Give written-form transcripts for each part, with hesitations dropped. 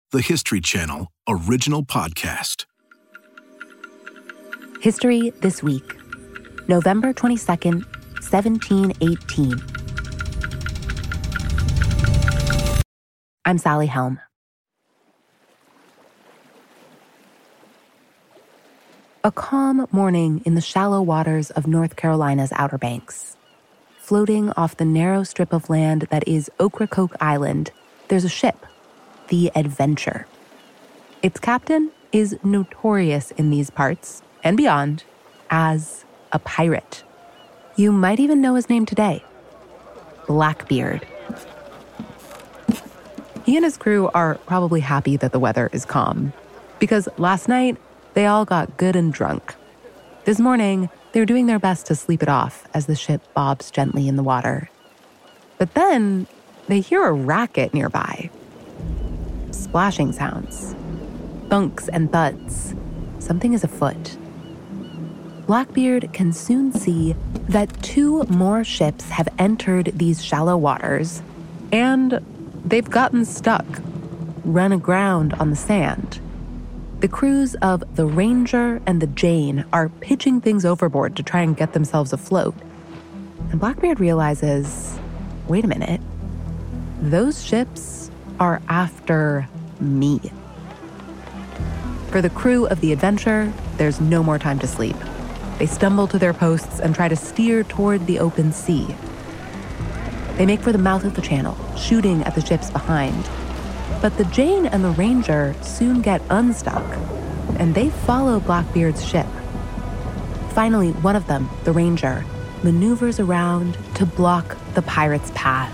the History Channel original podcast. History This Week, November 22nd, 1718. I'm Sally Helm. A calm morning in the shallow waters of North Carolina's Outer Banks. Floating off the narrow strip of land that is Ocracoke Island, there's a ship, the Adventure. Its captain is notorious in these parts and beyond as a pirate. You might even know his name today, Blackbeard. He and his crew are probably happy that the weather is calm, because last night they all got good and drunk. This morning, they're doing their best to sleep it off as the ship bobs gently in the water. But then they hear a racket nearby. Splashing sounds, thunks and thuds. Something is afoot. Blackbeard can soon see that 2 more ships have entered these shallow waters, and they've gotten stuck, run aground on the sand. The crews of the Ranger and the Jane are pitching things overboard to try and get themselves afloat. And Blackbeard realizes, wait a minute, those ships are after me. For the crew of the Adventure, there's no more time to sleep. They stumble to their posts and try to steer toward the open sea. They make for the mouth of the channel, shooting at the ships behind. But the Jane and the Ranger soon get unstuck, and they follow Blackbeard's ship. Finally, one of them, the Ranger, maneuvers around to block the pirates' path.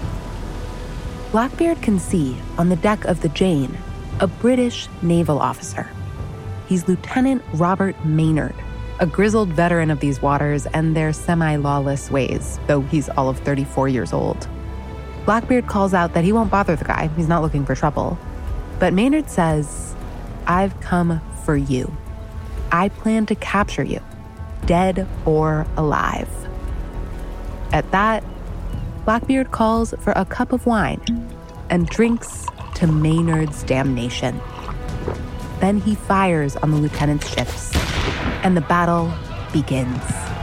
Blackbeard can see, on the deck of the Jane, a British naval officer. He's Lieutenant Robert Maynard, a grizzled veteran of these waters and their semi-lawless ways, though he's all of 34 years old. Blackbeard calls out that he won't bother the guy. He's not looking for trouble. But Maynard says, "I've come for you. I plan to capture you, dead or alive." At that, Blackbeard calls for a cup of wine and drinks to Maynard's damnation. Then he fires on the lieutenant's ships, and the battle begins.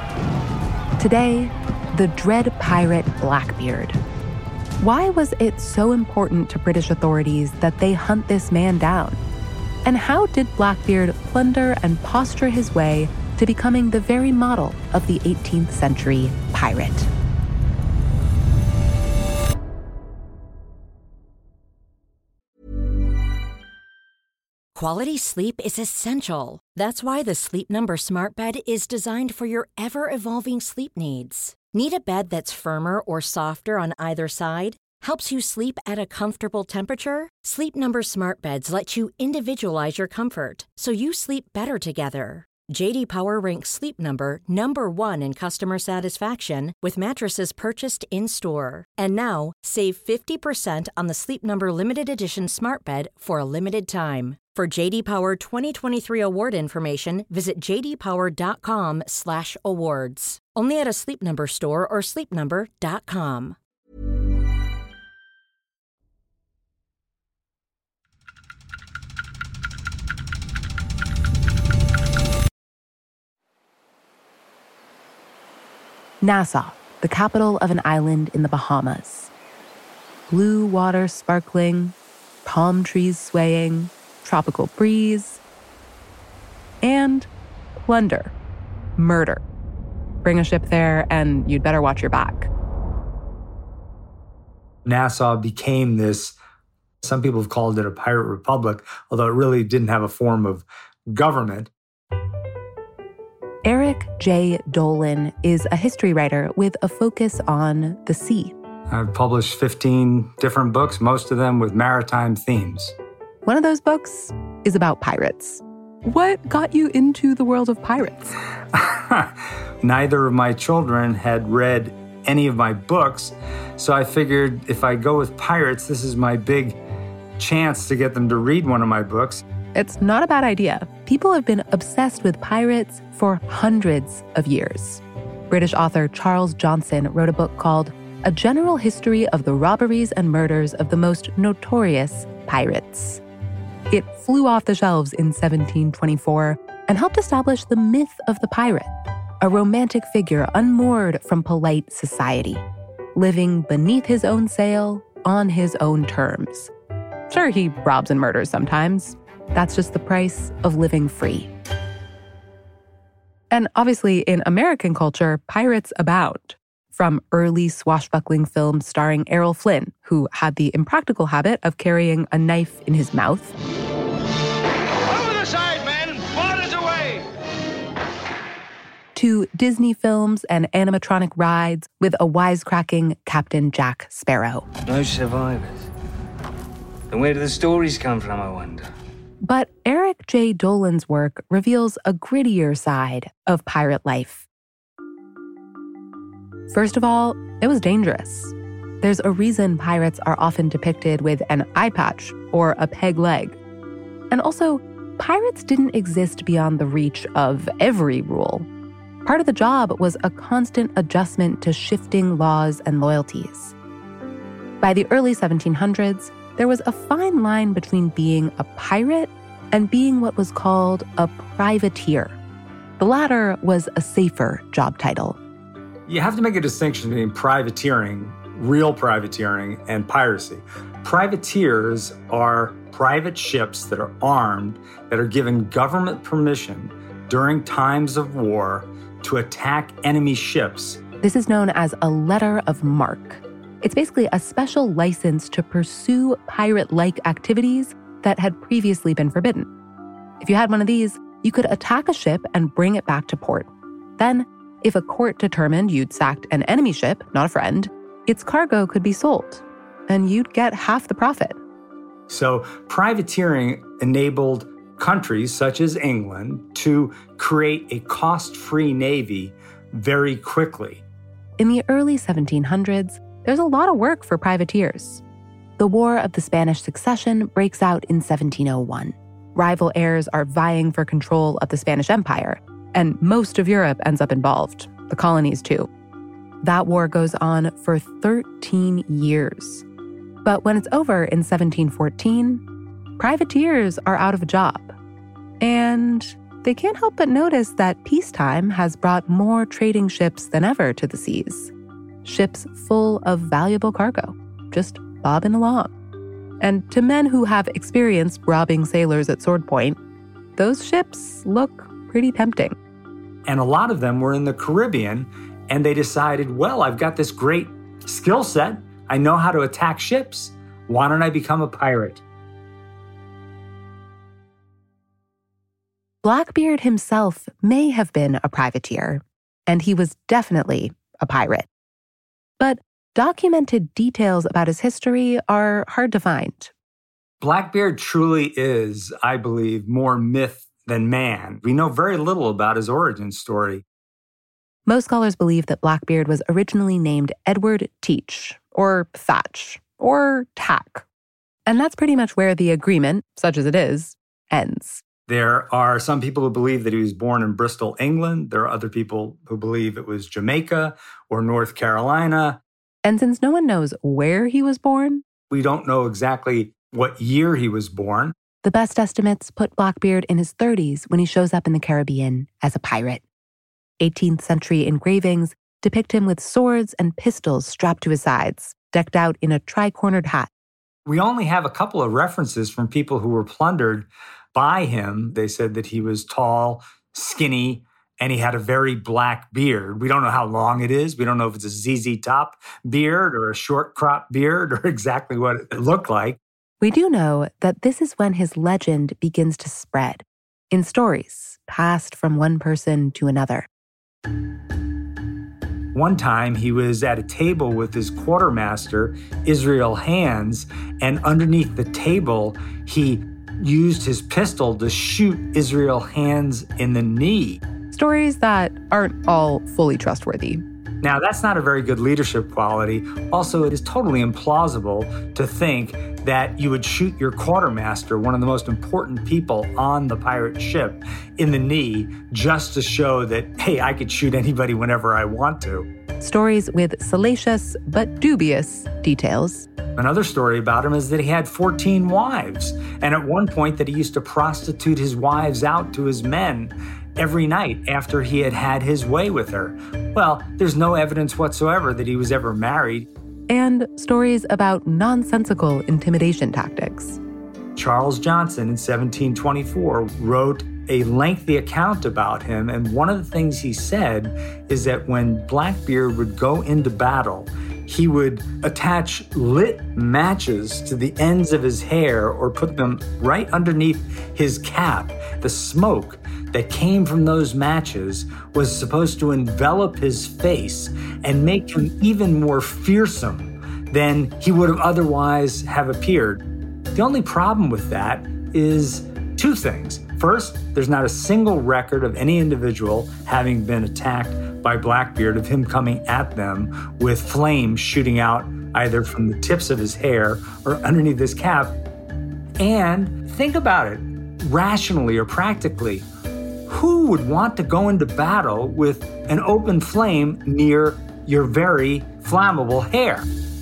Today, the dread pirate Blackbeard. Why was it so important to British authorities that they hunt this man down? And how did Blackbeard plunder and posture his way to becoming the very model of the 18th century pirate? Quality sleep is essential. That's why the Sleep Number Smart Bed is designed for your ever-evolving sleep needs. Need a bed that's firmer or softer on either side? Helps you sleep at a comfortable temperature? Sleep Number Smart Beds let you individualize your comfort, so you sleep better together. J.D. Power ranks Sleep Number number 1 in customer satisfaction with mattresses purchased in-store. And now, save 50% on the Sleep Number Limited Edition Smart Bed for a limited time. For J.D. Power 2023 award information, visit jdpower.com/awards. Only at a Sleep Number store or sleepnumber.com. Nassau, the capital of an island in the Bahamas. Blue water sparkling, palm trees swaying, tropical breeze, and plunder, murder. Bring a ship there and you'd better watch your back. Nassau became this, some people have called it a pirate republic, although it really didn't have a form of government. Eric J. Dolan is a history writer with a focus on the sea. I've published 15 different books, most of them with maritime themes. One of those books is about pirates. What got you into the world of pirates? Neither of my children had read any of my books, so I figured if I go with pirates, this is my big chance to get them to read one of my books. It's not a bad idea. People have been obsessed with pirates for hundreds of years. British author Charles Johnson wrote a book called A General History of the Robberies and Murders of the Most Notorious Pirates. It flew off the shelves in 1724 and helped establish the myth of the pirate, a romantic figure unmoored from polite society, living beneath his own sail on his own terms. Sure, he robs and murders sometimes. That's just the price of living free. And obviously, in American culture, pirates abound. From early swashbuckling films starring Errol Flynn, who had the impractical habit of carrying a knife in his mouth. Over the side, men! Waters away! To Disney films and animatronic rides with a wisecracking Captain Jack Sparrow. No survivors. Then where do the stories come from, I wonder? But Eric J. Dolan's work reveals a grittier side of pirate life. First of all, it was dangerous. There's a reason pirates are often depicted with an eye patch or a peg leg. And also, pirates didn't exist beyond the reach of every rule. Part of the job was a constant adjustment to shifting laws and loyalties. By the early 1700s, there was a fine line between being a pirate and being what was called a privateer. The latter was a safer job title. You have to make a distinction between privateering, real privateering, and piracy. Privateers are private ships that are armed, that are given government permission during times of war to attack enemy ships. This is known as a letter of marque. It's basically a special license to pursue pirate-like activities that had previously been forbidden. If you had one of these, you could attack a ship and bring it back to port. Then, if a court determined you'd sacked an enemy ship, not a friend, its cargo could be sold, and you'd get half the profit. So privateering enabled countries such as England to create a cost-free navy very quickly. In the early 1700s, there's a lot of work for privateers. The War of the Spanish Succession breaks out in 1701. Rival heirs are vying for control of the Spanish Empire, and most of Europe ends up involved, the colonies too. That war goes on for 13 years. But when it's over in 1714, privateers are out of a job. And they can't help but notice that peacetime has brought more trading ships than ever to the seas. Ships full of valuable cargo, just bobbing along. And to men who have experience robbing sailors at sword point, those ships look pretty tempting. And a lot of them were in the Caribbean, and they decided, well, I've got this great skill set. I know how to attack ships. Why don't I become a pirate? Blackbeard himself may have been a privateer, and he was definitely a pirate. But documented details about his history are hard to find. Blackbeard truly is, I believe, more myth than man. We know very little about his origin story. Most scholars believe that Blackbeard was originally named Edward Teach, or Thatch, or Tack. And that's pretty much where the agreement, such as it is, ends. There are some people who believe that he was born in Bristol, England. There are other people who believe it was Jamaica or North Carolina. And since no one knows where he was born, we don't know exactly what year he was born. The best estimates put Blackbeard in his 30s when he shows up in the Caribbean as a pirate. 18th century engravings depict him with swords and pistols strapped to his sides, decked out in a tri-cornered hat. We only have a couple of references from people who were plundered by him. They said that he was tall, skinny, and he had a very black beard. We don't know how long it is. We don't know if it's a ZZ Top beard or a short crop beard or exactly what it looked like. We do know that this is when his legend begins to spread, in stories passed from one person to another. One time, he was at a table with his quartermaster, Israel Hands, and underneath the table, he used his pistol to shoot Israel Hands in the knee. Stories that aren't all fully trustworthy. Now, that's not a very good leadership quality. Also, it is totally implausible to think that you would shoot your quartermaster, one of the most important people on the pirate ship, in the knee just to show that, hey, I could shoot anybody whenever I want to. stories with salacious but dubious details. Another story about him is that he had 14 wives, and at one point that he used to prostitute his wives out to his men every night after he had had his way with her. Well, there's no evidence whatsoever that he was ever married. And stories about nonsensical intimidation tactics. Charles Johnson in 1724 wrote a lengthy account about him, and one of the things he said is that when Blackbeard would go into battle, he would attach lit matches to the ends of his hair or put them right underneath his cap. The smoke that came from those matches was supposed to envelop his face and make him even more fearsome than he would have otherwise have appeared. The only problem with that is two things. First, there's not a single record of any individual having been attacked by Blackbeard, of him coming at them with flames shooting out either from the tips of his hair or underneath his cap. And think about it, rationally or practically, who would want to go into battle with an open flame near your very flammable hair?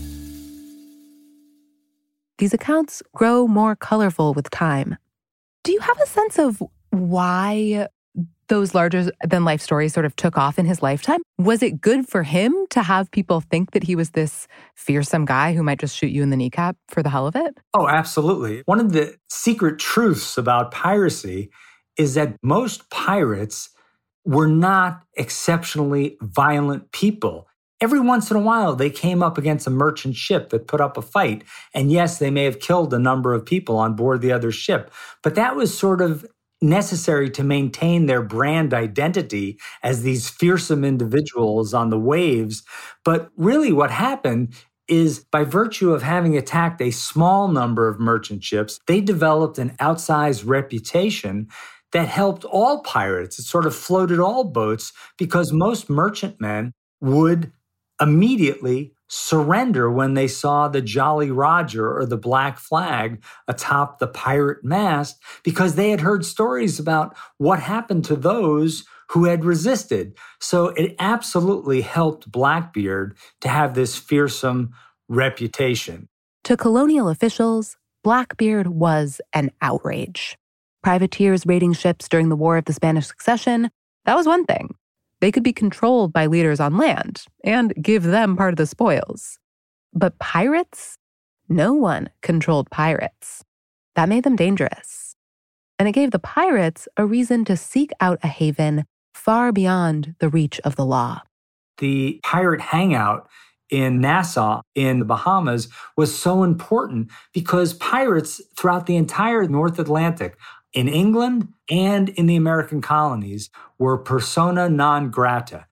These accounts grow more colorful with time. Do you have a sense of why those larger-than-life stories sort of took off in his lifetime? Was it good for him to have people think that he was this fearsome guy who might just shoot you in the kneecap for the hell of it? Oh, absolutely. One of the secret truths about piracy is that most pirates were not exceptionally violent people. Every once in a while, they came up against a merchant ship that put up a fight. And yes, they may have killed a number of people on board the other ship, but that was sort of necessary to maintain their brand identity as these fearsome individuals on the waves. But really what happened is, by virtue of having attacked a small number of merchant ships, they developed an outsized reputation that helped all pirates. It sort of floated all boats, because most merchantmen would immediately surrender when they saw the Jolly Roger or the Black Flag atop the pirate mast, because they had heard stories about what happened to those who had resisted. So it absolutely helped Blackbeard to have this fearsome reputation. To colonial officials, Blackbeard was an outrage. Privateers raiding ships during the War of the Spanish Succession, that was one thing. They could be controlled by leaders on land and give them part of the spoils. But pirates? No one controlled pirates. That made them dangerous. And it gave the pirates a reason to seek out a haven far beyond the reach of the law. The pirate hangout in Nassau in the Bahamas was so important because pirates throughout the entire North Atlantic, in England and in the American colonies, were persona non grata.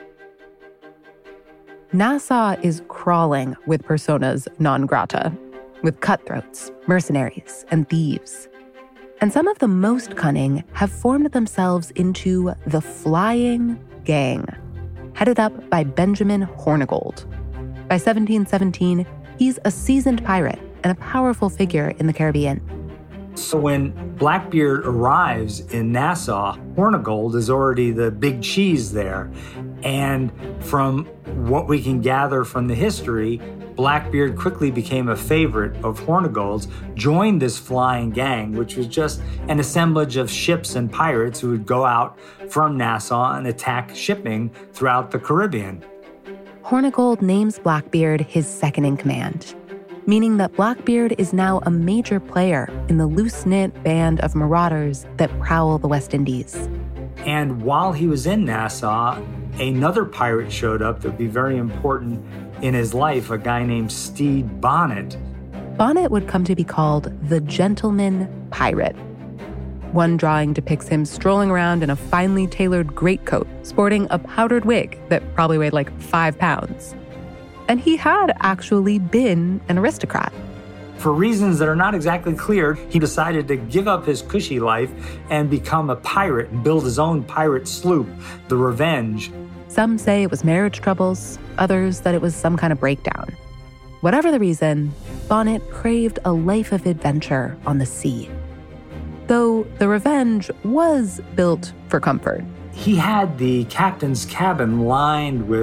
Nassau is crawling with personas non grata, with cutthroats, mercenaries, and thieves. And some of the most cunning have formed themselves into the Flying Gang, headed up by Benjamin Hornigold. By 1717, he's a seasoned pirate and a powerful figure in the Caribbean. So when Blackbeard arrives in Nassau, Hornigold is already the big cheese there. And from what we can gather from the history, Blackbeard quickly became a favorite of Hornigold's, joined this flying gang, which was just an assemblage of ships and pirates who would go out from Nassau and attack shipping throughout the Caribbean. Hornigold names Blackbeard his second-in-command, meaning that Blackbeard is now a major player in the loose-knit band of marauders that prowl the West Indies. And while he was in Nassau, another pirate showed up that would be very important in his life, a guy named Stede Bonnet. Bonnet would come to be called the Gentleman Pirate. One drawing depicts him strolling around in a finely tailored greatcoat, sporting a powdered wig that probably weighed like 5 pounds. And he had actually been an aristocrat. For reasons that are not exactly clear, he decided to give up his cushy life and become a pirate and build his own pirate sloop, the Revenge. Some say it was marriage troubles, others that it was some kind of breakdown. Whatever the reason, Bonnet craved a life of adventure on the sea. Though the Revenge was built for comfort. He had the captain's cabin lined with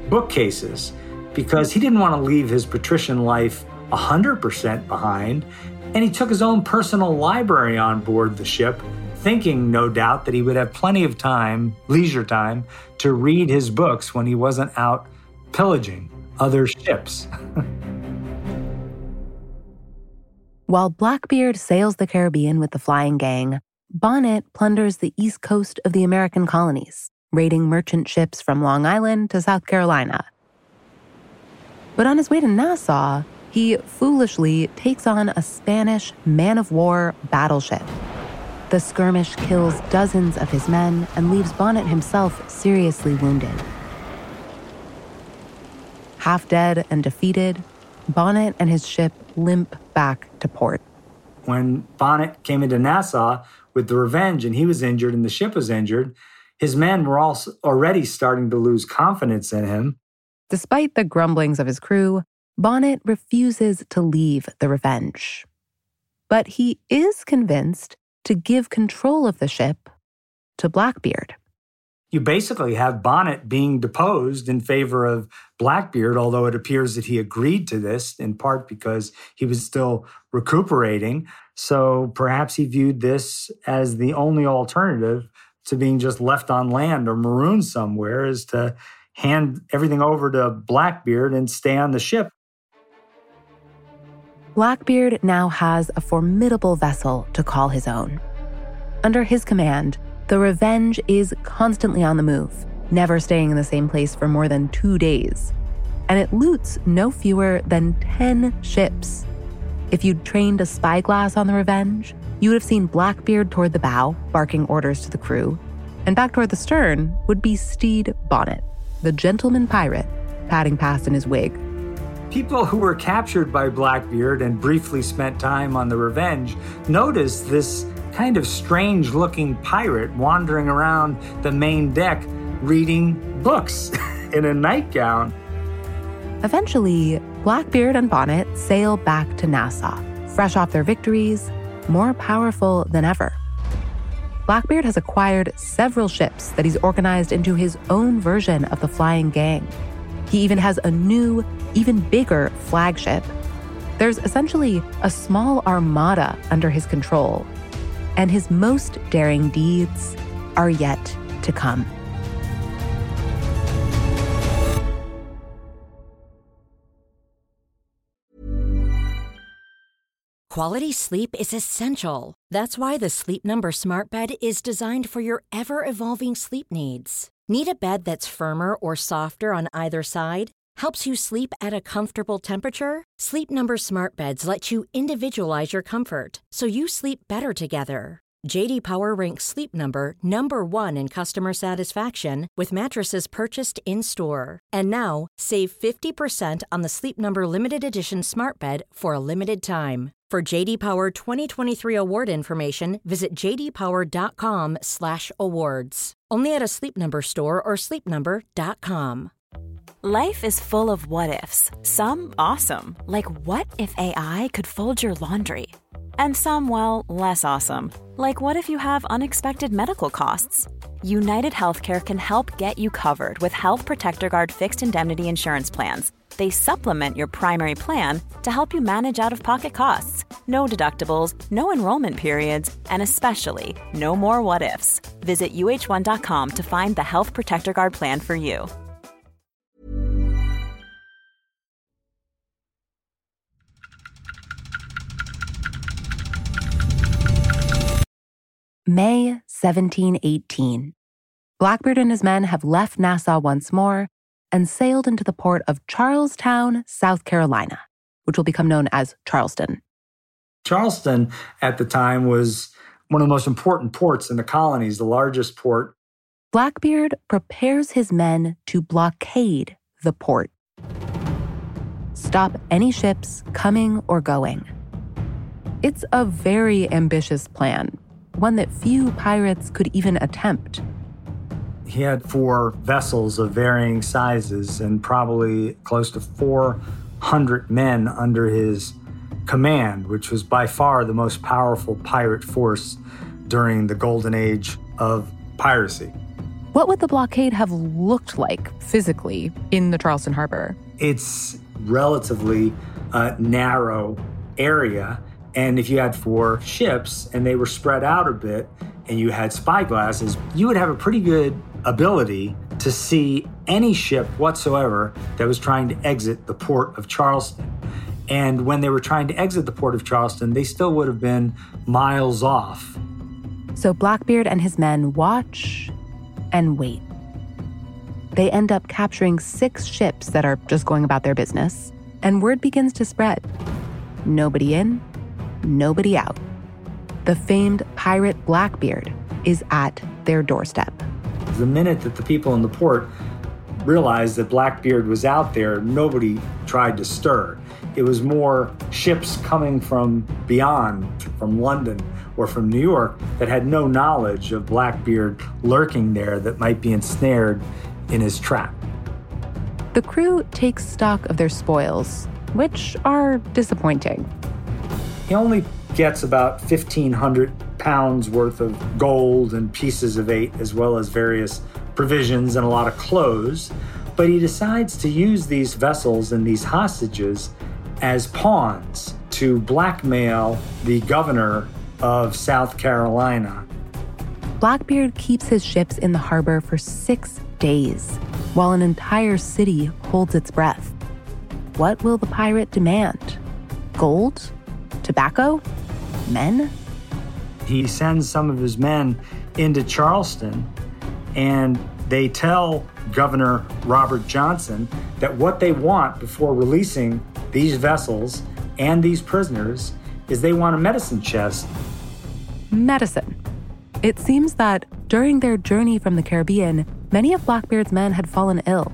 bookcases because he didn't want to leave his patrician life 100% behind, and he took his own personal library on board the ship, thinking, no doubt, that he would have plenty of time, leisure time, to read his books when he wasn't out pillaging other ships. While Blackbeard sails the Caribbean with the flying gang, Bonnet plunders the east coast of the American colonies, raiding merchant ships from Long Island to South Carolina. But on his way to Nassau, he foolishly takes on a Spanish man-of-war battleship. The skirmish kills dozens of his men and leaves Bonnet himself seriously wounded. Half dead and defeated, Bonnet and his ship limp back to port. When Bonnet came into Nassau with the Revenge and he was injured and the ship was injured, his men were also already starting to lose confidence in him. Despite the grumblings of his crew, Bonnet refuses to leave the Revenge. But he is convinced to give control of the ship to Blackbeard. You basically have Bonnet being deposed in favor of Blackbeard, although it appears that he agreed to this, in part because he was still recuperating. So perhaps he viewed this as the only alternative to being just left on land or marooned somewhere, is to hand everything over to Blackbeard and stay on the ship. Blackbeard now has a formidable vessel to call his own. Under his command, the Revenge is constantly on the move, never staying in the same place for more than 2 days. And it loots no fewer than 10 ships. If you'd trained a spyglass on the Revenge, you would have seen Blackbeard toward the bow, barking orders to the crew, and back toward the stern would be Stede Bonnet, the gentleman pirate, padding past in his wig. People who were captured by Blackbeard and briefly spent time on the Revenge noticed this kind of strange-looking pirate wandering around the main deck reading books in a nightgown. Eventually, Blackbeard and Bonnet sail back to Nassau, fresh off their victories, more powerful than ever. Blackbeard has acquired several ships that he's organized into his own version of the Flying Gang. He even has a new, even bigger flagship. There's essentially a small armada under his control, and his most daring deeds are yet to come. Quality sleep is essential. That's why the Sleep Number Smart Bed is designed for your ever-evolving sleep needs. Need a bed that's firmer or softer on either side? Helps you sleep at a comfortable temperature? Sleep Number Smart Beds let you individualize your comfort, so you sleep better together. J.D. Power ranks Sleep Number number 1 in customer satisfaction with mattresses purchased in-store. And now, save 50% on the Sleep Number Limited Edition Smart Bed for a limited time. For J.D. Power 2023 award information, visit jdpower.com/awards. Only at a Sleep Number store or sleepnumber.com. Life is full of what-ifs. Some awesome, like what if AI could fold your laundry? And some, well, less awesome, like what if you have unexpected medical costs? United Healthcare can help get you covered with Health Protector Guard fixed indemnity insurance plans. They supplement your primary plan to help you manage out-of-pocket costs. No deductibles, no enrollment periods, and especially no more what-ifs. Visit uh1.com to find the Health Protector Guard plan for you. May 1718. Blackbeard and his men have left Nassau once more and sailed into the port of Charlestown, South Carolina, which will become known as Charleston. Charleston at the time was one of the most important ports in the colonies, the largest port. Blackbeard prepares his men to blockade the port. Stop any ships coming or going. It's a very ambitious plan, one that few pirates could even attempt. He had 4 vessels of varying sizes and probably close to 400 men under his command, which was by far the most powerful pirate force during the golden age of piracy. What would the blockade have looked like physically in the Charleston Harbor? It's relatively narrow area. And if you had 4 ships and they were spread out a bit and you had spyglasses, you would have a pretty good ability to see any ship whatsoever that was trying to exit the port of Charleston. And when they were trying to exit the port of Charleston, they still would have been miles off. So Blackbeard and his men watch and wait. They end up capturing 6 ships that are just going about their business, and word begins to spread. Nobody in, nobody out. The famed pirate Blackbeard is at their doorstep. The minute that the people in the port realized that Blackbeard was out there, nobody tried to stir. It was more ships coming from beyond, from London or from New York, that had no knowledge of Blackbeard lurking there that might be ensnared in his trap. The crew takes stock of their spoils, which are disappointing. He only gets about 1,500 pounds worth of gold and pieces of 8, as well as various provisions and a lot of clothes. But he decides to use these vessels and these hostages as pawns to blackmail the governor of South Carolina. Blackbeard keeps his ships in the harbor for 6 days, while an entire city holds its breath. What will the pirate demand? Gold? Tobacco? Men? He sends some of his men into Charleston, and they tell Governor Robert Johnson that what they want before releasing these vessels and these prisoners is they want a medicine chest. Medicine. It seems that during their journey from the Caribbean, many of Blackbeard's men had fallen ill.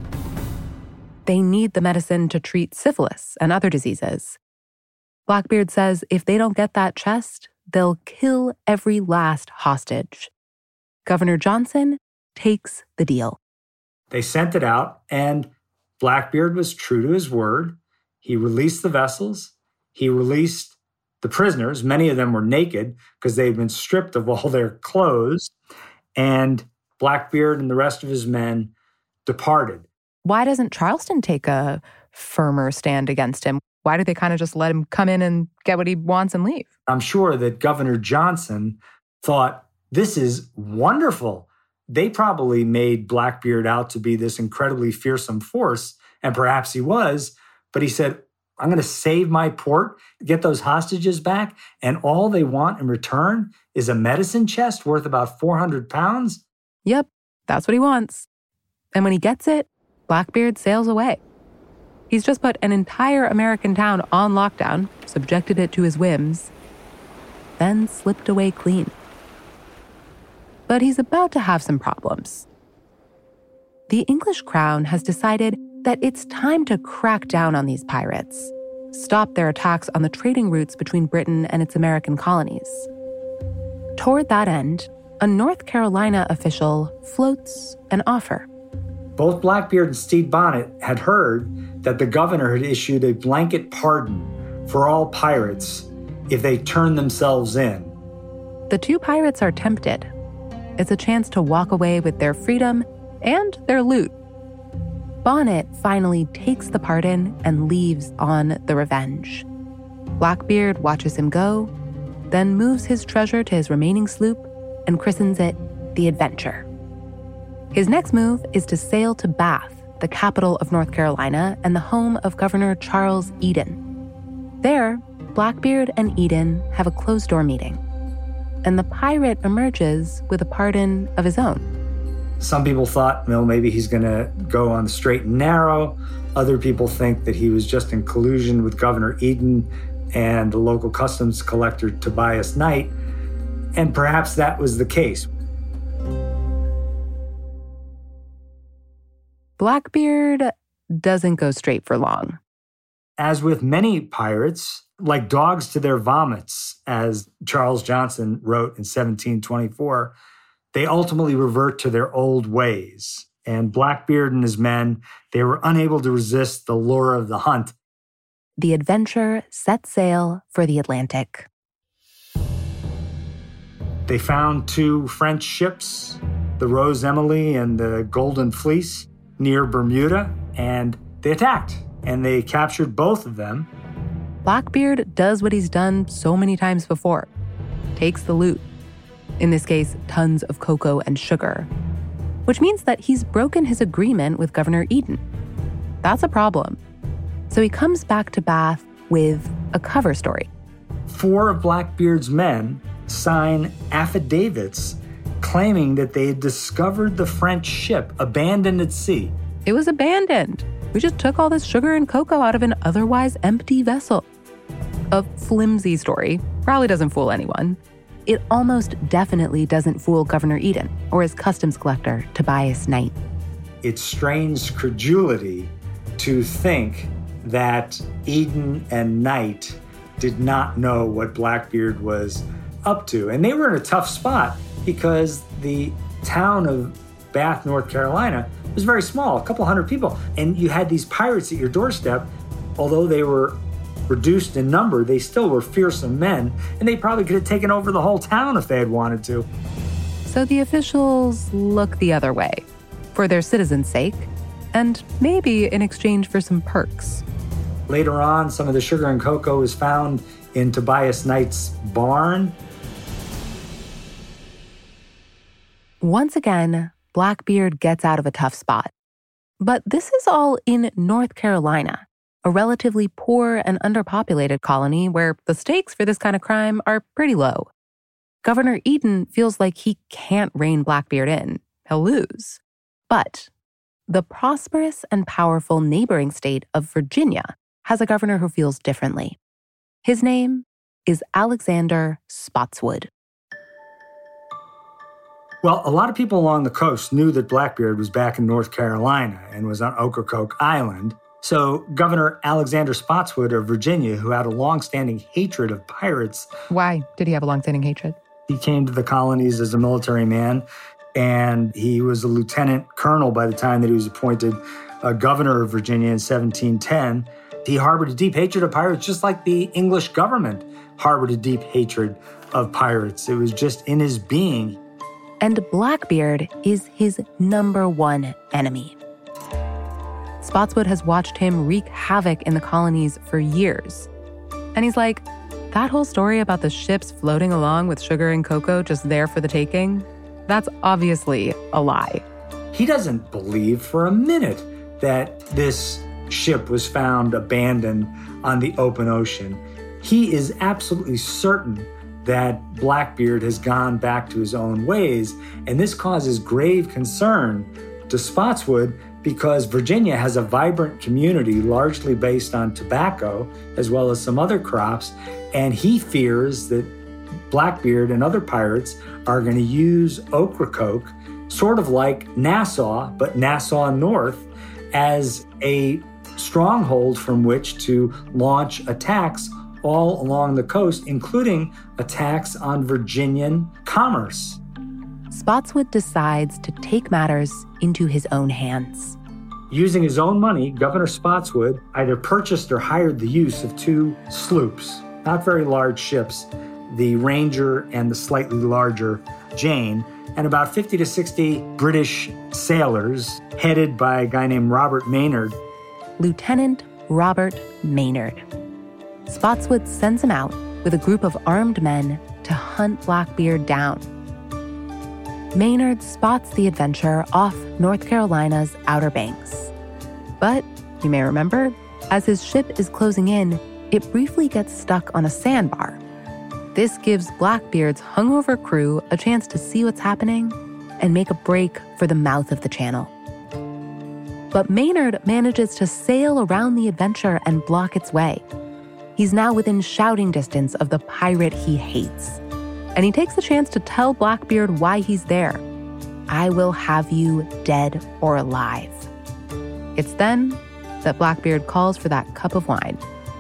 They need the medicine to treat syphilis and other diseases. Blackbeard says if they don't get that chest, they'll kill every last hostage. Governor Johnson takes the deal. They sent it out, and Blackbeard was true to his word. He released the vessels. He released the prisoners. Many of them were naked because they'd been stripped of all their clothes. And Blackbeard and the rest of his men departed. Why doesn't Charleston take a firmer stand against him? Why do they kind of just let him come in and get what he wants and leave? I'm sure that Governor Johnson thought, this is wonderful. They probably made Blackbeard out to be this incredibly fearsome force, and perhaps he was, but he said, I'm going to save my port, get those hostages back, and all they want in return is a medicine chest worth about 400 pounds? Yep, that's what he wants. And when he gets it, Blackbeard sails away. He's just put an entire American town on lockdown, subjected it to his whims, then slipped away clean. But he's about to have some problems. The English crown has decided that it's time to crack down on these pirates, stop their attacks on the trading routes between Britain and its American colonies. Toward that end, a North Carolina official floats an offer. Both Blackbeard and Stede Bonnet had heard that the governor had issued a blanket pardon for all pirates if they turned themselves in. The 2 pirates are tempted. It's a chance to walk away with their freedom and their loot. Bonnet finally takes the pardon and leaves on the Revenge. Blackbeard watches him go, then moves his treasure to his remaining sloop and christens it the Adventure. His next move is to sail to Bath, the capital of North Carolina and the home of Governor Charles Eden. There, Blackbeard and Eden have a closed-door meeting, and the pirate emerges with a pardon of his own. Some people thought, well, maybe he's going to go on the straight and narrow. Other people think that he was just in collusion with Governor Eden and the local customs collector Tobias Knight, and perhaps that was the case. Blackbeard doesn't go straight for long. As with many pirates, like dogs to their vomits, as Charles Johnson wrote in 1724, they ultimately revert to their old ways. And Blackbeard and his men, they were unable to resist the lure of the hunt. The Adventure set sail for the Atlantic. They found 2 French ships the Rose Emily and the Golden Fleece near Bermuda, and they attacked, and they captured both of them. Blackbeard does what he's done so many times before. Takes the loot. In this case, tons of cocoa and sugar. Which means that he's broken his agreement with Governor Eden. That's a problem. So he comes back to Bath with a cover story. 4 of Blackbeard's men sign affidavits claiming that they had discovered the French ship abandoned at sea. It was abandoned. We just took all this sugar and cocoa out of an otherwise empty vessel. A flimsy story. Probably doesn't fool anyone. It almost definitely doesn't fool Governor Eden or his customs collector, Tobias Knight. It strains credulity to think that Eden and Knight did not know what Blackbeard was up to. And they were in a tough spot because the town of Bath, North Carolina was very small, a couple hundred people. And you had these pirates at your doorstep. Although they were reduced in number, they still were fearsome men, and they probably could have taken over the whole town if they had wanted to. So the officials look the other way, for their citizens' sake, and maybe in exchange for some perks. Later on, some of the sugar and cocoa was found in Tobias Knight's barn. Once again, Blackbeard gets out of a tough spot. But this is all in North Carolina, a relatively poor and underpopulated colony where the stakes for this kind of crime are pretty low. Governor Eden feels like he can't rein Blackbeard in. He'll lose. But the prosperous and powerful neighboring state of Virginia has a governor who feels differently. His name is Alexander Spotswood. Well, a lot of people along the coast knew that Blackbeard was back in North Carolina and was on Ocracoke Island. So Governor Alexander Spotswood of Virginia, who had a longstanding hatred of pirates. Why did he have a longstanding hatred? He came to the colonies as a military man, and he was a lieutenant colonel by the time that he was appointed governor of Virginia in 1710. He harbored a deep hatred of pirates, just like the English government harbored a deep hatred of pirates. It was just in his being. And Blackbeard is his number one enemy. Spotswood has watched him wreak havoc in the colonies for years. And he's like, that whole story about the ships floating along with sugar and cocoa just there for the taking, that's obviously a lie. He doesn't believe for a minute that this ship was found abandoned on the open ocean. He is absolutely certain that Blackbeard has gone back to his own ways, and this causes grave concern to Spotswood because Virginia has a vibrant community largely based on tobacco as well as some other crops, and he fears that Blackbeard and other pirates are going to use Ocracoke, sort of like Nassau, but Nassau North, as a stronghold from which to launch attacks all along the coast, including attacks on Virginian commerce. Spotswood decides to take matters into his own hands. Using his own money, Governor Spotswood either purchased or hired the use of 2 sloops, not very large ships, the Ranger and the slightly larger Jane, and about 50 to 60 British sailors headed by a guy named Robert Maynard. Lieutenant Robert Maynard. Spotswood sends him out with a group of armed men to hunt Blackbeard down. Maynard spots the adventure off North Carolina's Outer Banks. But, you may remember, as his ship is closing in, it briefly gets stuck on a sandbar. This gives Blackbeard's hungover crew a chance to see what's happening and make a break for the mouth of the channel. But Maynard manages to sail around the adventure and block its way. He's now within shouting distance of the pirate he hates. And he takes the chance to tell Blackbeard why he's there. I will have you dead or alive. It's then that Blackbeard calls for that cup of wine.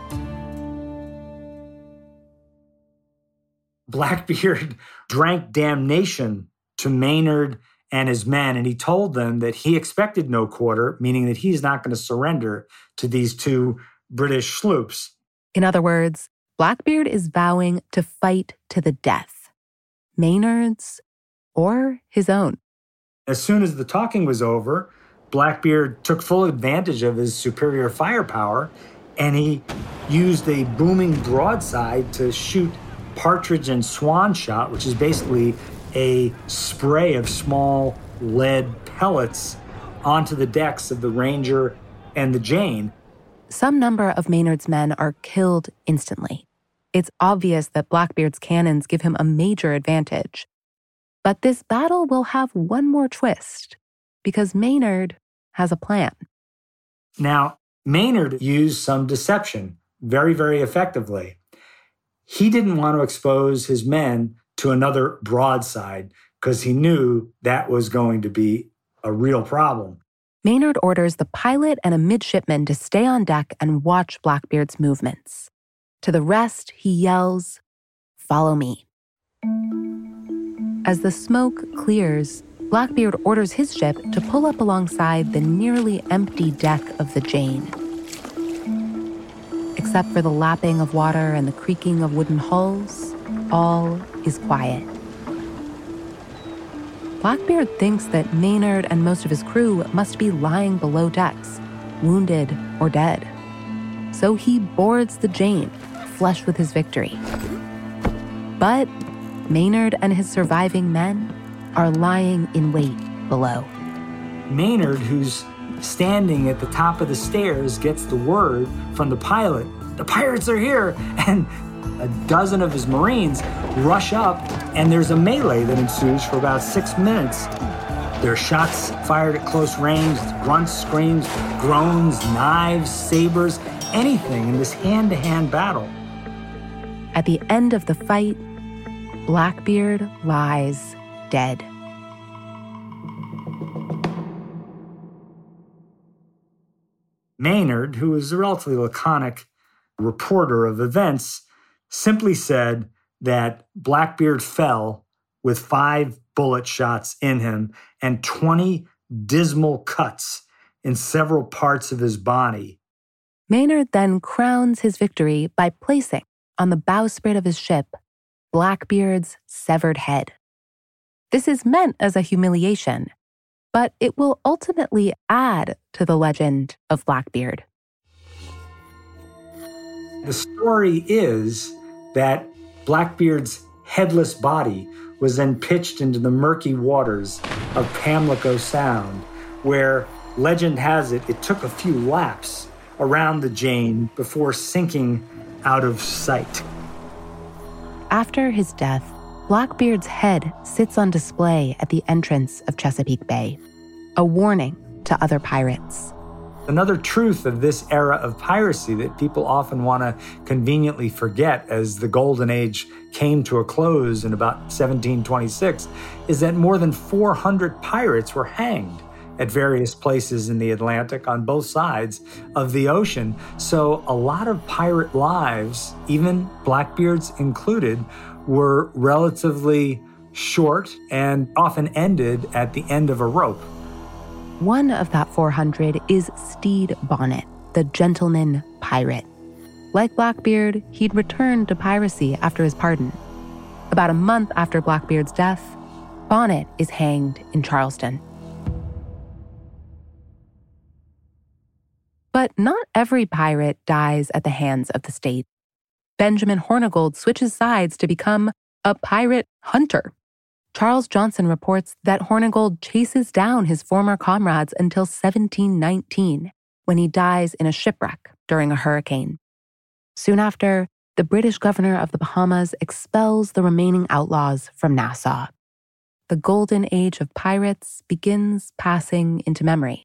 Blackbeard drank damnation to Maynard and his men, and he told them that he expected no quarter, meaning that he's not going to surrender to these 2 British sloops. In other words, Blackbeard is vowing to fight to the death. Maynard's or his own. As soon as the talking was over, Blackbeard took full advantage of his superior firepower, and he used a booming broadside to shoot partridge and swan shot, which is basically a spray of small lead pellets onto the decks of the Ranger and the Jane. Some number of Maynard's men are killed instantly. It's obvious that Blackbeard's cannons give him a major advantage. But this battle will have one more twist, because Maynard has a plan. Now, Maynard used some deception very, very effectively. He didn't want to expose his men to another broadside because he knew that was going to be a real problem. Maynard orders the pilot and a midshipman to stay on deck and watch Blackbeard's movements. To the rest, he yells, "Follow me." As the smoke clears, Blackbeard orders his ship to pull up alongside the nearly empty deck of the Jane. Except for the lapping of water and the creaking of wooden hulls, all is quiet. Blackbeard thinks that Maynard and most of his crew must be lying below decks, wounded or dead. So he boards the Jane, flush with his victory. But Maynard and his surviving men are lying in wait below. Maynard, who's standing at the top of the stairs, gets the word from the pilot, "The pirates are here!" And a dozen of his Marines rush up, and there's a melee that ensues for about 6 minutes. There are shots fired at close range, grunts, screams, groans, knives, sabers, anything in this hand-to-hand battle. At the end of the fight, Blackbeard lies dead. Maynard, who was a relatively laconic reporter of events, simply said that Blackbeard fell with 5 bullet shots in him and 20 dismal cuts in several parts of his body. Maynard then crowns his victory by placing on the bowsprit of his ship Blackbeard's severed head. This is meant as a humiliation, but it will ultimately add to the legend of Blackbeard. The story is that Blackbeard's headless body was then pitched into the murky waters of Pamlico Sound, where legend has it, it took a few laps around the Jane before sinking out of sight. After his death, Blackbeard's head sits on display at the entrance of Chesapeake Bay, a warning to other pirates. Another truth of this era of piracy that people often want to conveniently forget as the Golden Age came to a close in about 1726 is that more than 400 pirates were hanged at various places in the Atlantic on both sides of the ocean. So a lot of pirate lives, even Blackbeard's included, were relatively short and often ended at the end of a rope. One of that 400 is Stede Bonnet, the gentleman pirate. Like Blackbeard, he'd returned to piracy after his pardon. About a month after Blackbeard's death, Bonnet is hanged in Charleston. But not every pirate dies at the hands of the state. Benjamin Hornigold switches sides to become a pirate hunter. Charles Johnson reports that Hornigold chases down his former comrades until 1719, when he dies in a shipwreck during a hurricane. Soon after, the British governor of the Bahamas expels the remaining outlaws from Nassau. The golden age of pirates begins passing into memory.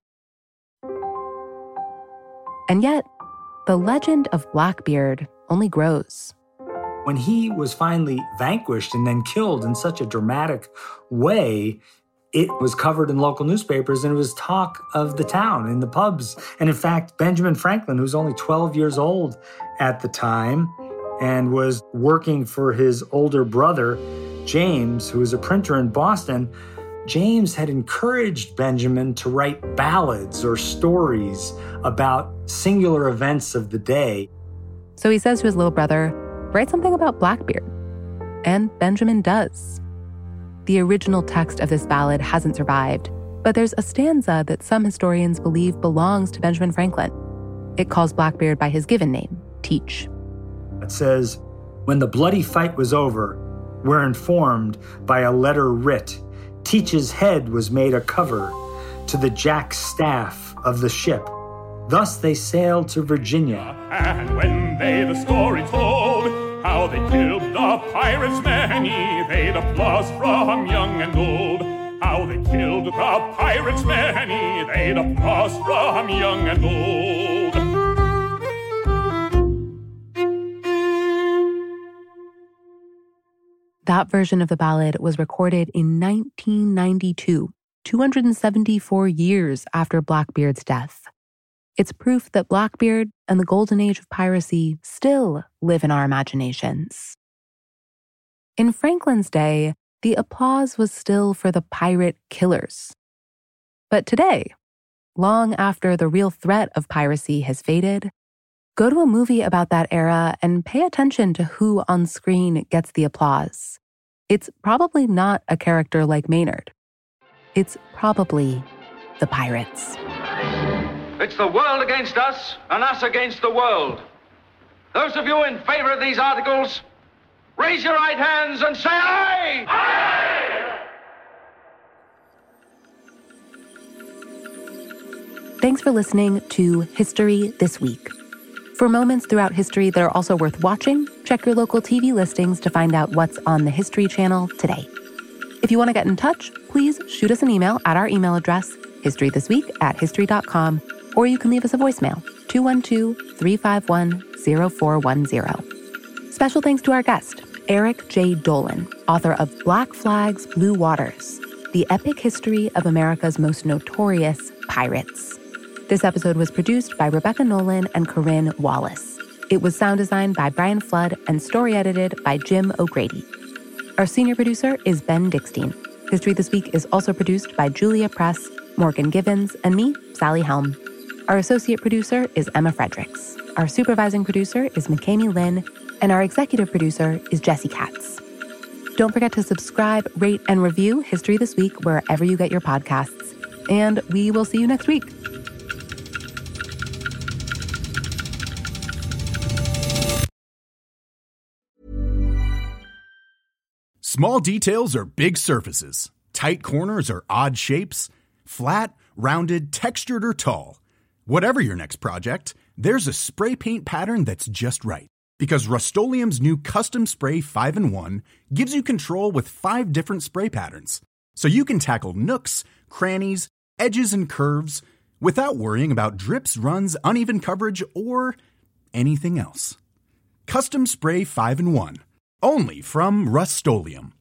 And yet, the legend of Blackbeard only grows. When he was finally vanquished and then killed in such a dramatic way, it was covered in local newspapers and it was talk of the town in the pubs. And in fact, Benjamin Franklin, who was only 12 years old at the time and was working for his older brother, James, who was a printer in Boston, James had encouraged Benjamin to write ballads or stories about singular events of the day. So he says to his little brother, "Write something about Blackbeard." And Benjamin does. The original text of this ballad hasn't survived, but there's a stanza that some historians believe belongs to Benjamin Franklin. It calls Blackbeard by his given name, Teach. It says, "When the bloody fight was over, we're informed by a letter writ, Teach's head was made a cover to the jack staff of the ship. Thus they sailed to Virginia." And when they the story told, how they killed the pirates many, they'd applause from young and old. How they killed the pirates many, they'd applause from young and old. That version of the ballad was recorded in 1992, 274 years after Blackbeard's death. It's proof that Blackbeard and the golden age of piracy still live in our imaginations. In Franklin's day, the applause was still for the pirate killers. But today, long after the real threat of piracy has faded, go to a movie about that era and pay attention to who on screen gets the applause. It's probably not a character like Maynard. It's probably the pirates. It's the world against us and us against the world. Those of you in favor of these articles, raise your right hands and say aye! Aye! Thanks for listening to History This Week. For moments throughout history that are also worth watching, check your local TV listings to find out what's on the History Channel today. If you want to get in touch, please shoot us an email at our email address, historythisweek@history.com, or you can leave us a voicemail, 212-351-0410. Special thanks to our guest, Eric J. Dolan, author of Black Flags, Blue Waters, The Epic History of America's Most Notorious Pirates. This episode was produced by Rebecca Nolan and Corinne Wallace. It was sound designed by Brian Flood and story edited by Jim O'Grady. Our senior producer is Ben Dickstein. History This Week is also produced by Julia Press, Morgan Givens, and me, Sally Helm. Our associate producer is Emma Fredericks. Our supervising producer is McKamey Lynn, and our executive producer is Jesse Katz. Don't forget to subscribe, rate, and review History This Week wherever you get your podcasts. And we will see you next week. Small details are big surfaces. Tight corners are odd shapes. Flat, rounded, textured, or tall. Whatever your next project, there's a spray paint pattern that's just right. Because Rust-Oleum's new Custom Spray 5-in-1 gives you control with 5 different spray patterns. So you can tackle nooks, crannies, edges, and curves without worrying about drips, runs, uneven coverage, or anything else. Custom Spray 5-in-1. Only from Rust-Oleum.